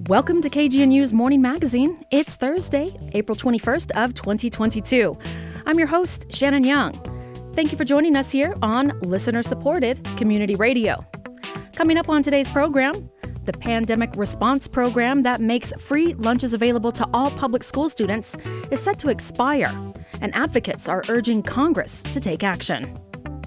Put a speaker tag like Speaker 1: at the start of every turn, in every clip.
Speaker 1: Welcome to KGNU's Morning Magazine. It's Thursday, April 21st of 2022. I'm your host, Shannon Young. Thank you for joining us here on listener-supported community radio. Coming up on today's program, the Pandemic Response Program that makes free lunches available to all public school students is set to expire, and advocates are urging Congress to take action.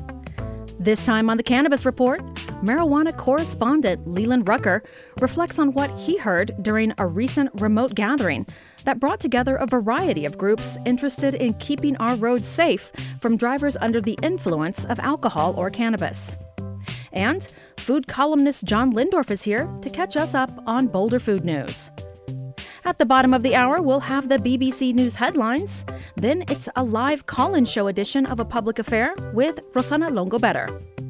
Speaker 1: This time on the Cannabis Report, marijuana correspondent Leland Rucker reflects on what he heard during a recent remote gathering that brought together a variety of groups interested in keeping our roads safe from drivers under the influence of alcohol or cannabis. And food columnist John Lindorf is here to catch us up on Boulder food news. At the bottom of the hour, we'll have the BBC News headlines. Then it's a live call-in show edition of A Public Affair with Rosanna Longo-Better.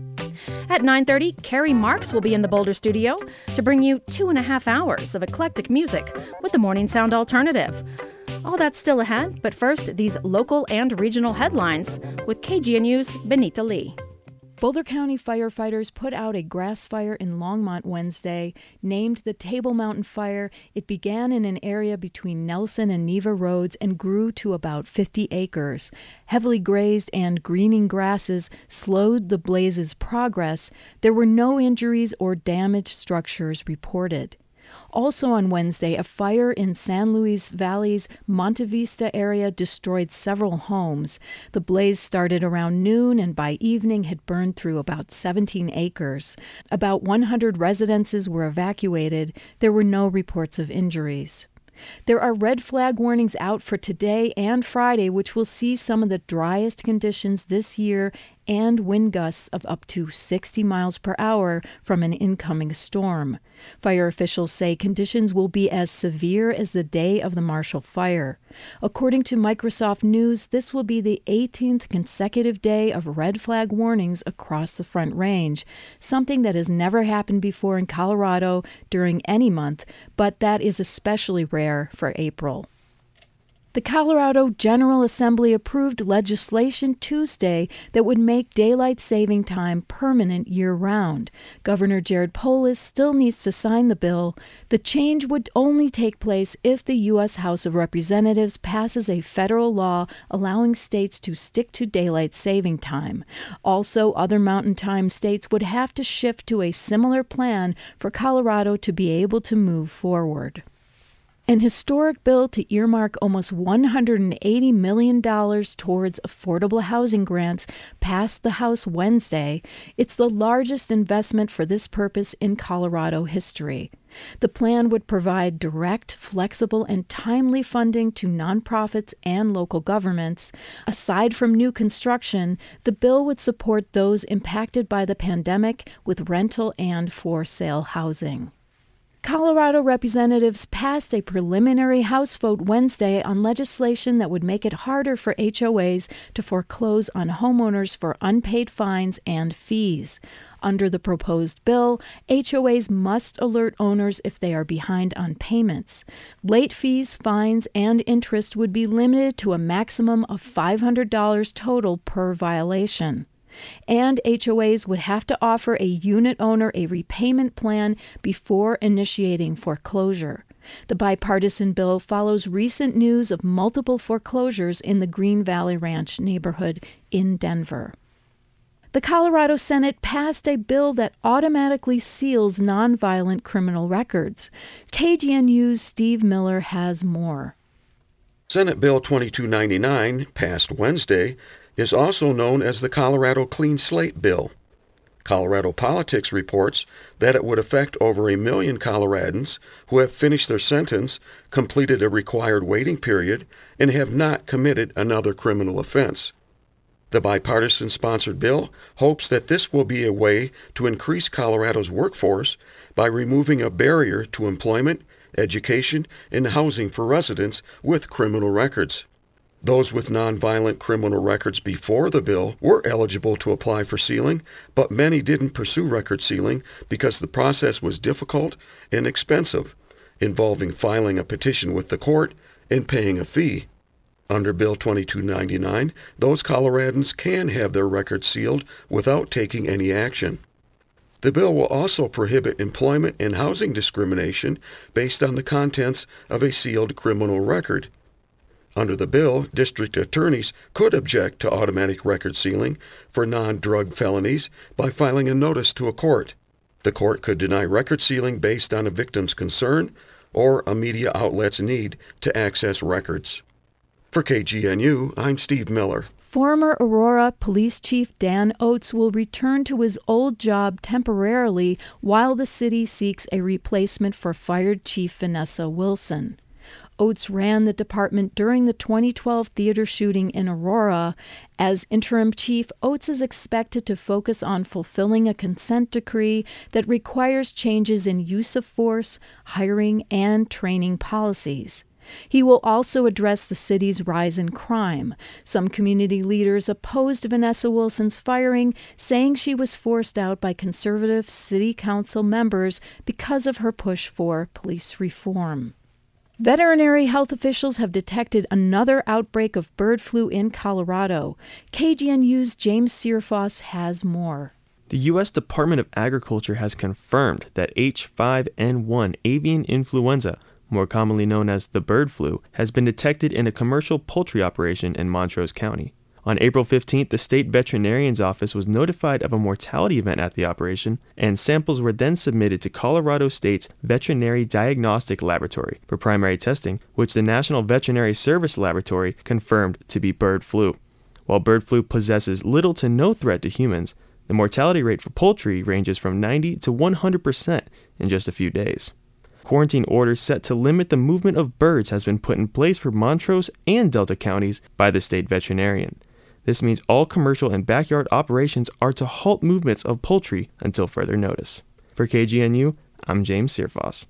Speaker 1: At 9:30, Carrie Marks will be in the Boulder studio to bring you 2.5 hours of eclectic music with the Morning Sound Alternative. All that's still ahead, but first, these local and regional headlines with KGNU's Benita Lee.
Speaker 2: Boulder County firefighters put out a grass fire in Longmont Wednesday, named the Table Mountain Fire. It began in an area between Nelson and Neva Roads and grew to about 50 acres. Heavily grazed and greening grasses slowed the blaze's progress. There were no injuries or damaged structures reported. Also on Wednesday, a fire in San Luis Valley's Monte Vista area destroyed several homes. The blaze started around noon and by evening had burned through about 17 acres. About 100 residences were evacuated. There were no reports of injuries. There are red flag warnings out for today and Friday, which will see some of the driest conditions this year and wind gusts of up to 60 miles per hour from an incoming storm. Fire officials say conditions will be as severe as the day of the Marshall Fire. According to Microsoft News, this will be the 18th consecutive day of red flag warnings across the Front Range, something that has never happened before in Colorado during any month, but that is especially rare for April. The Colorado General Assembly approved legislation Tuesday that would make daylight saving time permanent year-round. Governor Jared Polis still needs to sign the bill. The change would only take place if the U.S. House of Representatives passes a federal law allowing states to stick to daylight saving time. Also, other Mountain Time states would have to shift to a similar plan for Colorado to be able to move forward. An historic bill to earmark almost $180 million towards affordable housing grants passed the House Wednesday. It's the largest investment for this purpose in Colorado history. The plan would provide direct, flexible, and timely funding to nonprofits and local governments. Aside from new construction, the bill would support those impacted by the pandemic with rental and for-sale housing. Colorado representatives passed a preliminary House vote Wednesday on legislation that would make it harder for HOAs to foreclose on homeowners for unpaid fines and fees. Under the proposed bill, HOAs must alert owners if they are behind on payments. Late fees, fines, and interest would be limited to a maximum of $500 total per violation. And HOAs would have to offer a unit owner a repayment plan before initiating foreclosure. The bipartisan bill follows recent news of multiple foreclosures in the Green Valley Ranch neighborhood in Denver. The Colorado Senate passed a bill that automatically seals nonviolent criminal records. KGNU's Steve Miller has more.
Speaker 3: Senate Bill 2299, passed Wednesday, is also known as the Colorado Clean Slate Bill. Colorado Politics reports that it would affect over 1 million Coloradans who have finished their sentence, completed a required waiting period, and have not committed another criminal offense. The bipartisan-sponsored bill hopes that this will be a way to increase Colorado's workforce by removing a barrier to employment, education, and housing for residents with criminal records. Those with nonviolent criminal records before the bill were eligible to apply for sealing, but many didn't pursue record sealing because the process was difficult and expensive, involving filing a petition with the court and paying a fee. Under Bill 2299, those Coloradans can have their records sealed without taking any action. The bill will also prohibit employment and housing discrimination based on the contents of a sealed criminal record. Under the bill, district attorneys could object to automatic record sealing for non-drug felonies by filing a notice to a court. The court could deny record sealing based on a victim's concern or a media outlet's need to access records. For KGNU, I'm Steve Miller.
Speaker 2: Former Aurora Police Chief Dan Oates will return to his old job temporarily while the city seeks a replacement for fired Chief Vanessa Wilson. Oates ran the department during the 2012 theater shooting in Aurora. As interim chief, Oates is expected to focus on fulfilling a consent decree that requires changes in use of force, hiring, and training policies. He will also address the city's rise in crime. Some community leaders opposed Vanessa Wilson's firing, saying she was forced out by conservative city council members because of her push for police reform. Veterinary health officials have detected another outbreak of bird flu in Colorado. KGNU's James Searfoss has more.
Speaker 4: The U.S. Department of Agriculture has confirmed that H5N1 avian influenza, more commonly known as the bird flu, has been detected in a commercial poultry operation in Montrose County. On April 15th, the state veterinarian's office was notified of a mortality event at the operation, and samples were then submitted to Colorado State's Veterinary Diagnostic Laboratory for primary testing, which the National Veterinary Service Laboratory confirmed to be bird flu. While bird flu possesses little to no threat to humans, the mortality rate for poultry ranges from 90 to 100% in just a few days. Quarantine orders set to limit the movement of birds has been put in place for Montrose and Delta counties by the state veterinarian. This means all commercial and backyard operations are to halt movements of poultry until further notice. For KGNU, I'm James Searfoss.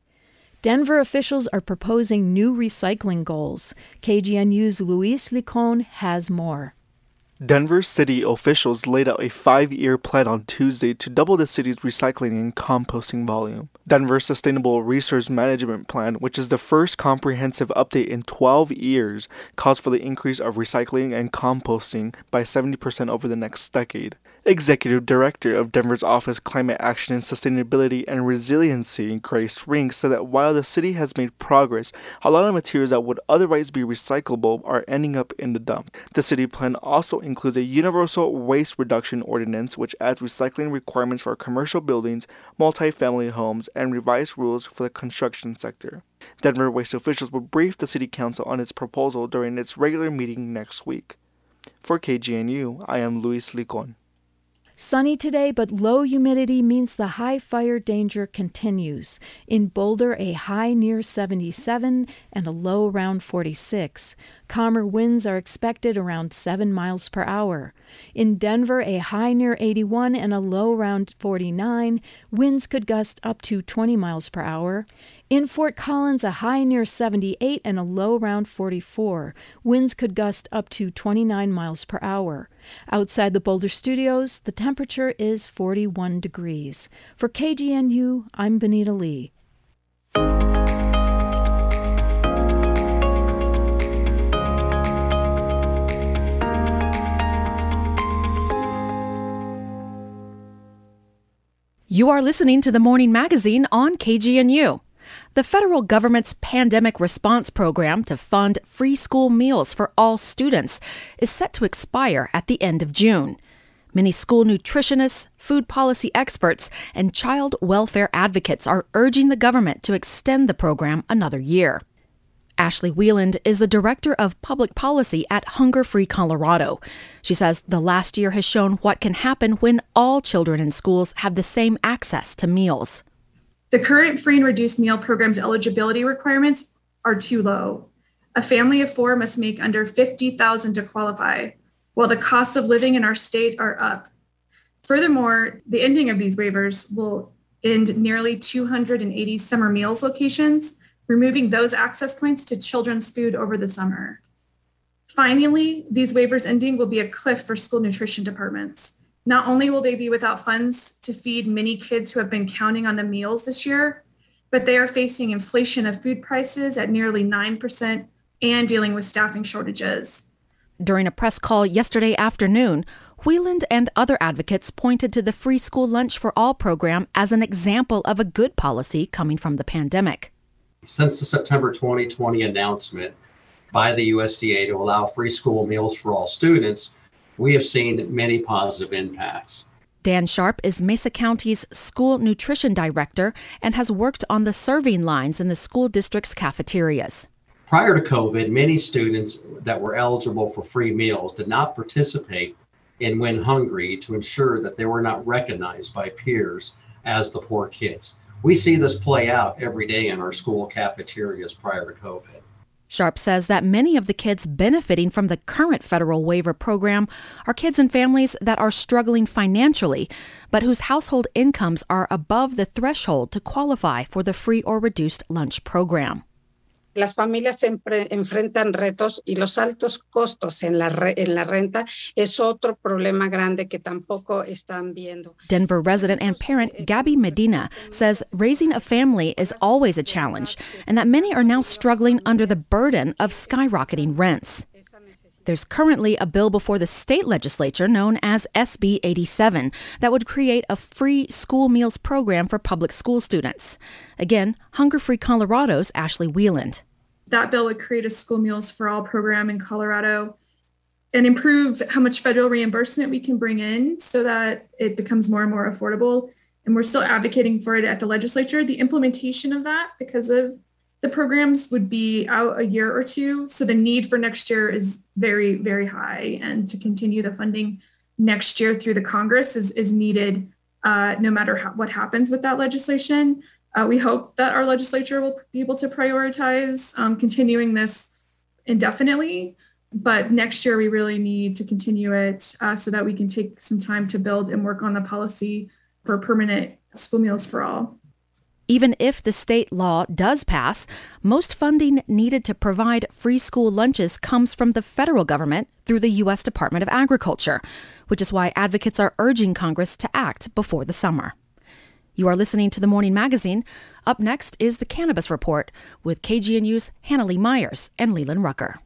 Speaker 2: Denver officials are proposing new recycling goals. KGNU's Luis Licon has more.
Speaker 5: Denver city officials laid out a 5-year plan on Tuesday to double the city's recycling and composting volume. Denver's Sustainable Resource Management Plan, which is the first comprehensive update in 12 years, calls for the increase of recycling and composting by 70% over the next decade. Executive Director of Denver's Office Climate Action and Sustainability and Resiliency, Grace Ring, said that while the city has made progress, a lot of materials that would otherwise be recyclable are ending up in the dump. The city plan also includes a universal waste reduction ordinance, which adds recycling requirements for commercial buildings, multi-family homes, and revised rules for the construction sector. Denver waste officials will brief the city council on its proposal during its regular meeting next week. For KGNU, I am Luis Licon.
Speaker 2: Sunny today, but low humidity means the high fire danger continues. In Boulder, a high near 77 and a low around 46. Calmer winds are expected around 7 miles per hour. In Denver, a high near 81 and a low around 49. Winds could gust up to 20 miles per hour. In Fort Collins, a high near 78 and a low around 44. Winds could gust up to 29 miles per hour. Outside the Boulder studios, the temperature is 41 degrees. For KGNU, I'm Benita Lee.
Speaker 1: You are listening to the Morning Magazine on KGNU. The federal government's pandemic response program to fund free school meals for all students is set to expire at the end of June. Many school nutritionists, food policy experts, and child welfare advocates are urging the government to extend the program another year. Ashley Wieland is the Director of Public Policy at Hunger Free Colorado. She says the last year has shown what can happen when all children in schools have the same access to meals.
Speaker 6: The current free and reduced meal program's eligibility requirements are too low. A family of 4 must make under $50,000 to qualify, while the costs of living in our state are up. Furthermore, the ending of these waivers will end nearly 280 summer meals locations, removing those access points to children's food over the summer. Finally, these waivers ending will be a cliff for school nutrition departments. Not only will they be without funds to feed many kids who have been counting on the meals this year, but they are facing inflation of food prices at nearly 9% and dealing with staffing shortages.
Speaker 1: During a press call yesterday afternoon, Wheeland and other advocates pointed to the Free School Lunch for All program as an example of a good policy coming from the pandemic.
Speaker 7: Since the September 2020 announcement by the USDA to allow free school meals for all students, we have seen many positive impacts.
Speaker 1: Dan Sharp is Mesa County's school nutrition director and has worked on the serving lines in the school district's cafeterias.
Speaker 7: Prior to COVID, many students that were eligible for free meals did not participate in When Hungry to ensure that they were not recognized by peers as the poor kids. We see this play out every day in our school cafeterias prior to COVID.
Speaker 1: Sharp says that many of the kids benefiting from the current federal waiver program are kids and families that are struggling financially, but whose household incomes are above the threshold to qualify for the free or reduced lunch program.
Speaker 8: Las familias enfrentan retos y los altos costos en la renta es otro problema grande que tampoco están viendo.
Speaker 1: Denver resident and parent Gabby Medina says raising a family is always a challenge and that many are now struggling under the burden of skyrocketing rents. There's currently a bill before the state legislature known as SB 87 that would create a free school meals program for public school students. Again, Hunger Free Colorado's Ashley Wheeland.
Speaker 6: That bill would create a school meals for all program in Colorado and improve how much federal reimbursement we can bring in so that it becomes more and more affordable. And we're still advocating for it at the legislature. The implementation of that, because of the programs, would be out a year or two. So the need for next year is very, very high. And to continue the funding next year through the Congress is needed no matter what happens with that legislation. We hope that our legislature will be able to prioritize continuing this indefinitely. But next year, we really need to continue it so that we can take some time to build and work on the policy for permanent school meals for all.
Speaker 1: Even if the state law does pass, most funding needed to provide free school lunches comes from the federal government through the U.S. Department of Agriculture, which is why advocates are urging Congress to act before the summer. You are listening to The Morning Magazine. Up next is the Cannabis Report with KGNU's Hannah Lee Myers and Leland Rucker.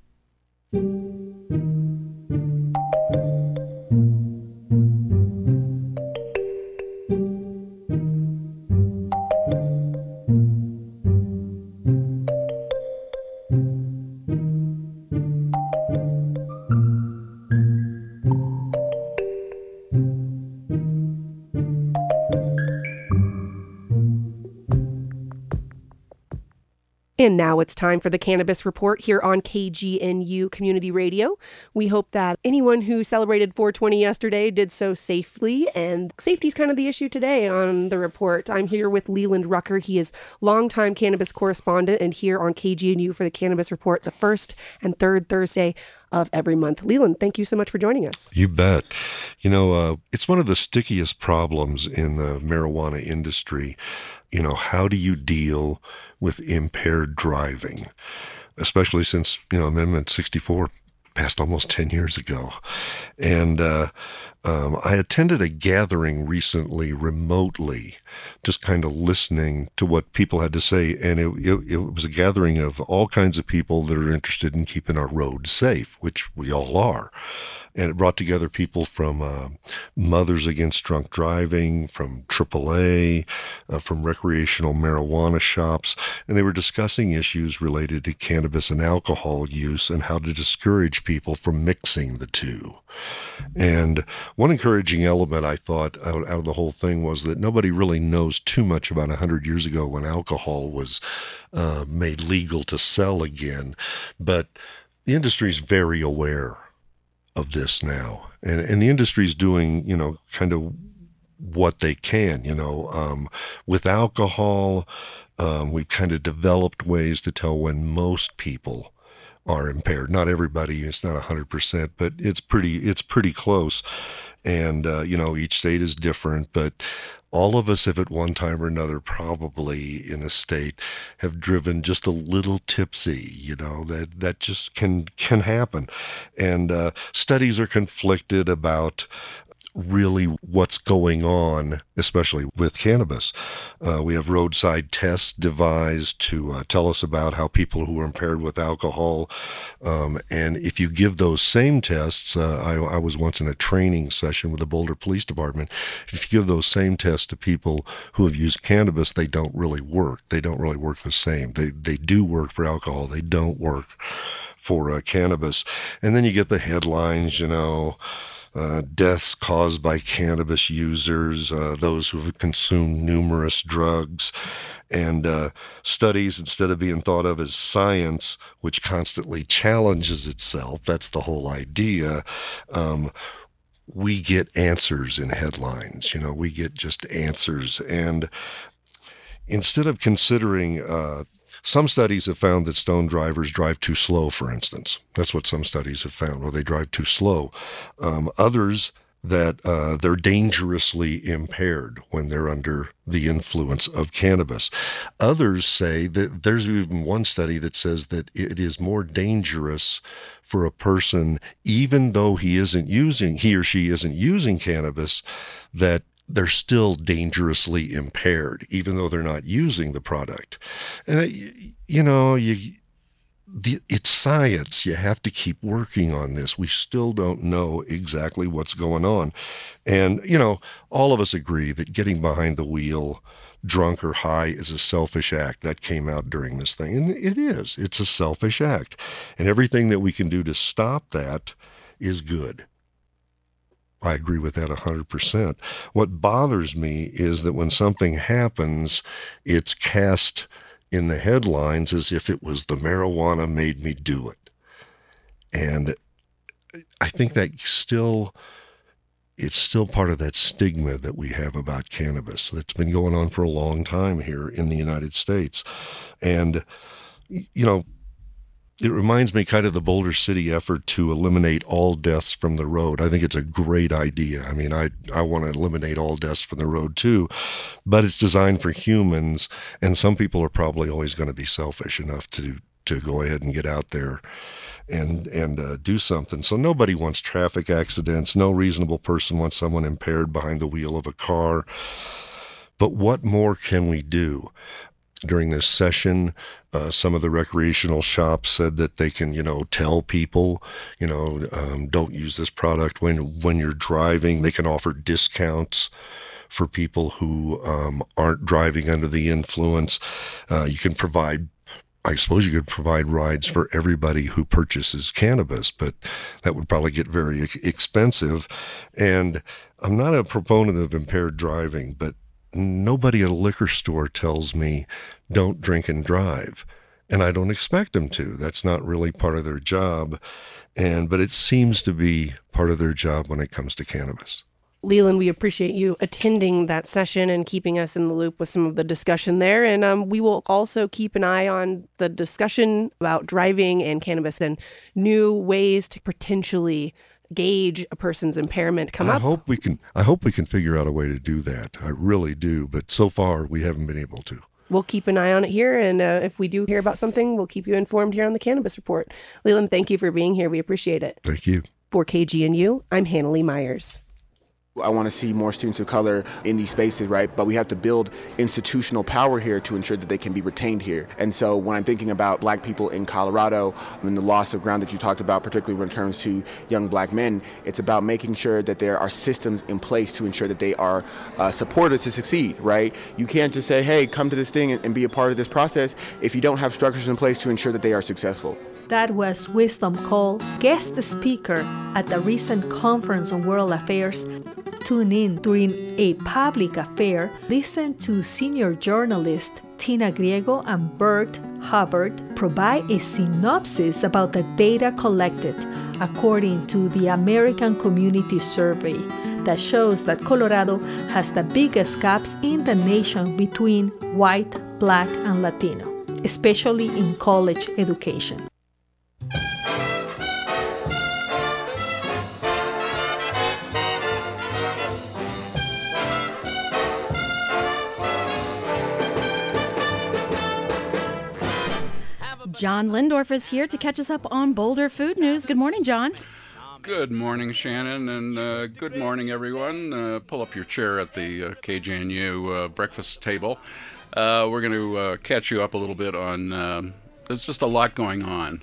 Speaker 9: And now it's time for the Cannabis Report here on KGNU Community Radio. We hope that anyone who celebrated 420 yesterday did so safely, and safety is kind of the issue today on the report. I'm here with Leland Rucker. He is longtime cannabis correspondent and here on KGNU for the Cannabis Report the first and third Thursday of every month. Leland, thank you so much for joining us.
Speaker 10: You bet. You know, it's one of the stickiest problems in the marijuana industry. You know, how do you deal with impaired driving, especially since, Amendment 64 passed almost 10 years ago. And I attended a gathering recently remotely, just kind of listening to what people had to say. And it was a gathering of all kinds of people that are interested in keeping our roads safe, which we all are. And it brought together people from Mothers Against Drunk Driving, from AAA, from recreational marijuana shops, and they were discussing issues related to cannabis and alcohol use and how to discourage people from mixing the two. And one encouraging element I thought out of the whole thing was that nobody really knows too much about 100 years ago when alcohol was made legal to sell again, but the industry is very aware of this now, and the industry's doing, kind of what they can, with alcohol. We've kind of developed ways to tell when most people are impaired. Not everybody, it's not 100%, but it's pretty close. And, each state is different, but all of us have at one time or another probably in a state have driven just a little tipsy, that just can happen. And studies are conflicted about really what's going on, especially with cannabis. We have roadside tests devised to tell us about how people who are impaired with alcohol, and if you give those same tests, I was once in a training session with the Boulder Police Department. If you give those same tests to people who have used cannabis, they don't really work. They don't really work the same. They do work for alcohol. They don't work for cannabis. And then you get the headlines, deaths caused by cannabis users, those who have consumed numerous drugs, and studies, instead of being thought of as science, which constantly challenges itself, that's the whole idea, we get answers in headlines. We get just answers. And instead of considering some studies have found that stoned drivers drive too slow, for instance. That's what some studies have found, or they drive too slow. Others that they're dangerously impaired when they're under the influence of cannabis. Others say that there's even one study that says that it is more dangerous for a person, even though he or she isn't using cannabis, that they're still dangerously impaired, even though they're not using the product. And, it's science. You have to keep working on this. We still don't know exactly what's going on. And, all of us agree that getting behind the wheel drunk or high is a selfish act. That came out during this thing. And it is. It's a selfish act. And everything that we can do to stop that is good. I agree with that 100%. What bothers me is that when something happens, it's cast in the headlines as if it was the marijuana made me do it. And I think that it's still part of that stigma that we have about cannabis that's been going on for a long time here in the United States. And, it reminds me kind of the Boulder City effort to eliminate all deaths from the road. I think it's a great idea. I mean, I want to eliminate all deaths from the road too, but it's designed for humans, and some people are probably always going to be selfish enough to go ahead and get out there and do something. So nobody wants traffic accidents. No reasonable person wants someone impaired behind the wheel of a car. But what more can we do? During this session, some of the recreational shops said that they can, tell people, don't use this product when you're driving. They can offer discounts for people who aren't driving under the influence. I suppose you could provide rides for everybody who purchases cannabis, but that would probably get very expensive. And I'm not a proponent of impaired driving, but nobody at a liquor store tells me don't drink and drive. And I don't expect them to. That's not really part of their job. But it seems to be part of their job when it comes to cannabis.
Speaker 9: Leland, we appreciate you attending that session and keeping us in the loop with some of the discussion there. And we will also keep an eye on the discussion about driving and cannabis and new ways to potentially gauge a person's impairment come up.
Speaker 10: I hope we can figure out a way to do that. I really do. But so far, we haven't been able to.
Speaker 9: We'll keep an eye on it here. And if we do hear about something, we'll keep you informed here on the Cannabis Report. Leland, thank you for being here. We appreciate it.
Speaker 10: Thank you.
Speaker 9: For KGNU, I'm Hannah Lee Myers.
Speaker 11: I want to see more students of color in these spaces, right? But we have to build institutional power here to ensure that they can be retained here. And so when I'm thinking about Black people in Colorado and the loss of ground that you talked about, particularly when it comes to young Black men, it's about making sure that there are systems in place to ensure that they are supported to succeed, right? You can't just say, hey, come to this thing and be a part of this process if you don't have structures in place to ensure that they are successful.
Speaker 12: That was Wisdom Cole, guest speaker at the recent Conference on World Affairs. Tune in during a public affair. Listen to senior journalist Tina Griego and Bert Hubbard provide a synopsis about the data collected according to the American Community Survey that shows that Colorado has the biggest gaps in the nation between white, Black, and Latino, especially in college education.
Speaker 1: John Lindorf is here to catch us up on Boulder food news. Good morning, John.
Speaker 13: Good morning, Shannon, and good morning, everyone. Pull up your chair at the KGNU breakfast table. We're going to catch you up a little bit on, there's just a lot going on.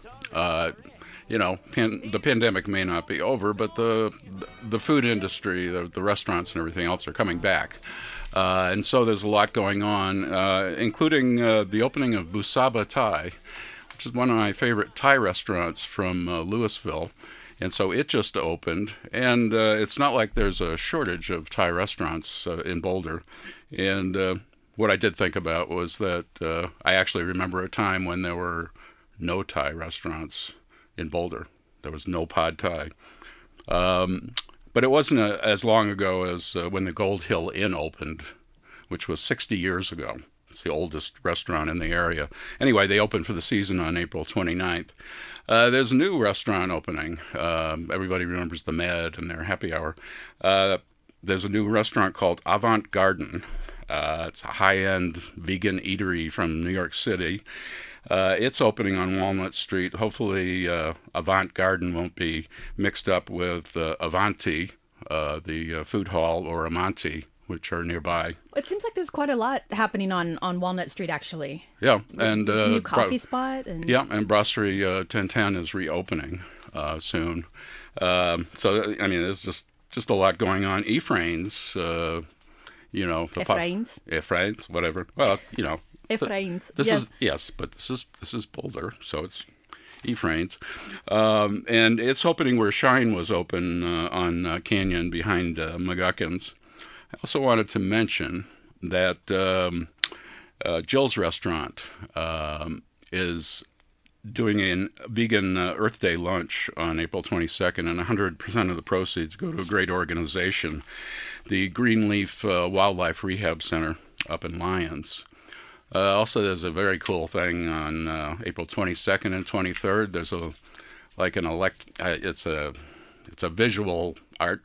Speaker 13: The pandemic may not be over, but the food industry, the restaurants and everything else are coming back. And so there's a lot going on, including the opening of Busaba Thai, which is one of my favorite Thai restaurants from Louisville. And so it just opened, and it's not like there's a shortage of Thai restaurants in Boulder. And what I did think about was that I actually remember a time when there were no Thai restaurants in Boulder. There was no Pad Thai. But it wasn't as long ago as when the Gold Hill Inn opened, which was 60 years ago. It's the oldest restaurant in the area. Anyway, they opened for the season on April 29th. There's a new restaurant opening. Everybody remembers the Med and their happy hour. There's a new restaurant called Avant Garden. It's a high-end vegan eatery from New York City. It's opening on Walnut Street. Hopefully, Avant Garden won't be mixed up with Avanti, the food hall, or Amanti, which are nearby.
Speaker 1: It seems like there's quite a lot happening on Walnut Street, actually.
Speaker 13: Yeah, and
Speaker 1: there's a new coffee spot.
Speaker 13: Yeah, and Brasserie 1010 is reopening soon. So I mean, there's just a lot going on. Ephraim's, Ephraim's, whatever. Well,
Speaker 1: Ephraim's.
Speaker 13: But this is Boulder, so it's Ephraim's, and it's opening where Shine was open on Canyon behind McGuckins. I also wanted to mention that Jill's Restaurant is doing a vegan Earth Day lunch on April 22nd, and 100% of the proceeds go to a great organization, the Greenleaf Wildlife Rehab Center up in Lyons. Also, there's a very cool thing on April 22nd and 23rd. There's it's a visual art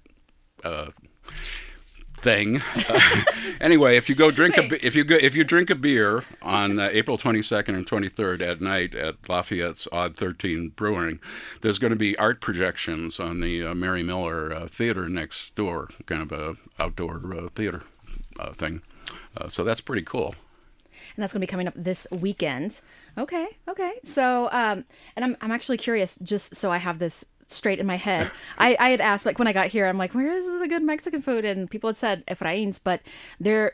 Speaker 13: thing. Anyway, if you drink a beer on April 22nd and 23rd at night at Lafayette's Odd 13 Brewing, there's going to be art projections on the Mary Miller Theater next door, kind of a outdoor theater thing. So that's pretty cool.
Speaker 1: And that's going to be coming up this weekend. Okay. So, and I'm actually curious, just so I have this straight in my head. I had asked, like, when I got here, I'm like, where is the good Mexican food? And people had said Ephraim's, but they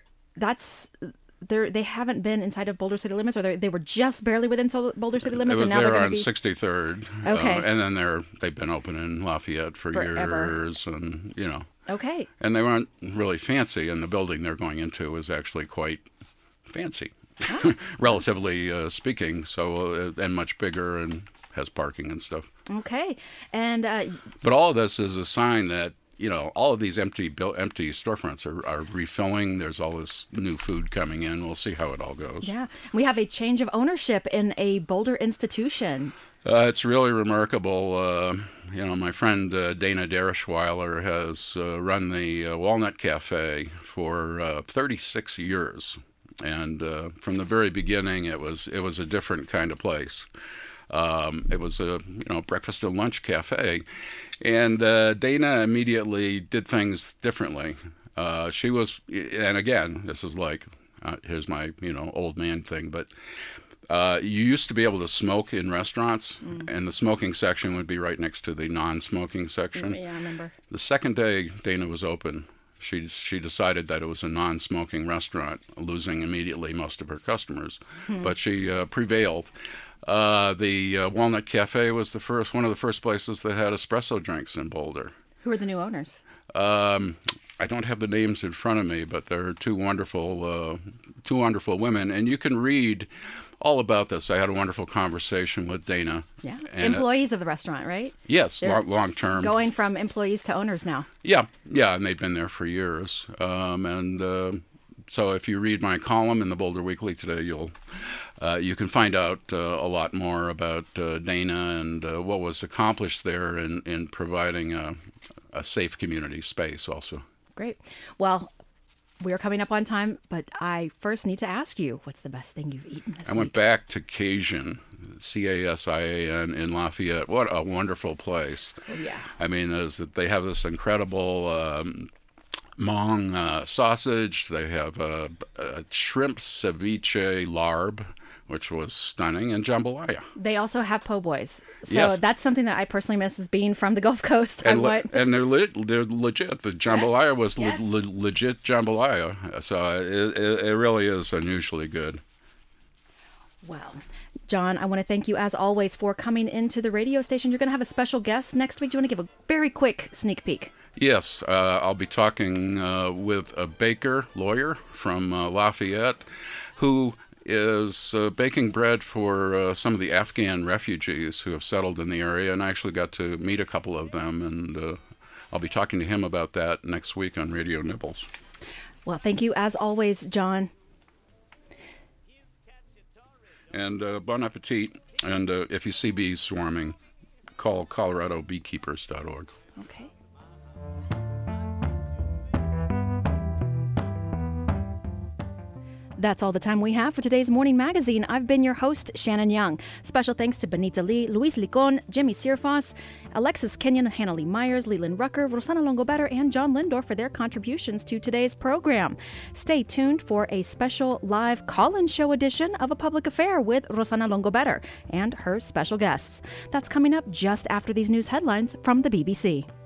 Speaker 1: haven't been inside of Boulder city limits, or they were just barely within Boulder city limits,
Speaker 13: and now they're going to be on 63rd.
Speaker 1: Okay.
Speaker 13: And then they've been open in Lafayette for years, and
Speaker 1: Okay.
Speaker 13: And they weren't really fancy, and the building they're going into is actually quite fancy, relatively speaking. So and much bigger and has parking and stuff.
Speaker 1: Okay. And
Speaker 13: but all of this is a sign that all of these empty storefronts are refilling. There's all this new food coming in. We'll see how it all goes.
Speaker 1: Yeah, we have a change of ownership in a Boulder institution.
Speaker 13: It's really remarkable. My friend Dana Derishweiler has run the Walnut Cafe for 36 years, and from the very beginning, it was a different kind of place. It was a breakfast and lunch cafe, and Dana immediately did things differently. She was, and again, this is like here's my old man thing, but you used to be able to smoke in restaurants, and the smoking section would be right next to the non-smoking section.
Speaker 1: Yeah, I remember.
Speaker 13: The second day Dana was open, she decided that it was a non-smoking restaurant, losing immediately most of her customers, but she prevailed. The Walnut Cafe was one of the first places that had espresso drinks in Boulder.
Speaker 1: Who are the new owners?
Speaker 13: I don't have the names in front of me, but they're two wonderful women, and you can read all about this. I had a wonderful conversation with Dana.
Speaker 1: Yeah, employees of the restaurant, right?
Speaker 13: Yes, long term.
Speaker 1: Going from employees to owners now.
Speaker 13: Yeah, and they've been there for years. So if you read my column in the Boulder Weekly today, you can find out a lot more about Dana and what was accomplished there in providing a safe community space also.
Speaker 1: Great. Well, We are coming up on time, but I first need to ask you, what's the best thing you've eaten this week?
Speaker 13: I went back to Cajun, Casian in Lafayette. What a wonderful place.
Speaker 1: Oh, yeah.
Speaker 13: I mean, they have this incredible Hmong sausage. They have a shrimp ceviche larb, which was stunning, and jambalaya.
Speaker 1: They also have po' boys. So
Speaker 13: Yes.
Speaker 1: that's something that I personally miss as being from the Gulf Coast.
Speaker 13: And they're legit. The jambalaya was
Speaker 1: Yes.
Speaker 13: legit jambalaya. So it really is unusually good.
Speaker 1: Well, John, I want to thank you as always for coming into the radio station. You're going to have a special guest next week. Do you want to give a very quick sneak peek?
Speaker 13: Yes, I'll be talking with a baker, lawyer from Lafayette, who is baking bread for some of the Afghan refugees who have settled in the area, and I actually got to meet a couple of them, and I'll be talking to him about that next week on Radio Nibbles.
Speaker 1: Well, thank you as always, John.
Speaker 13: And bon appetit, and if you see bees swarming, call coloradobeekeepers.org.
Speaker 1: Okay. That's all the time we have for today's Morning Magazine. I've been your host, Shannon Young. Special thanks to Benita Lee, Luis Licon, Jimmy Searfoss, Alexis Kenyon, Hannah Lee Myers, Leland Rucker, Rosana Longobetter, and John Lindor for their contributions to today's program. Stay tuned for a special live call-in show edition of A Public Affair with Rosana Longobetter and her special guests. That's coming up just after these news headlines from the BBC.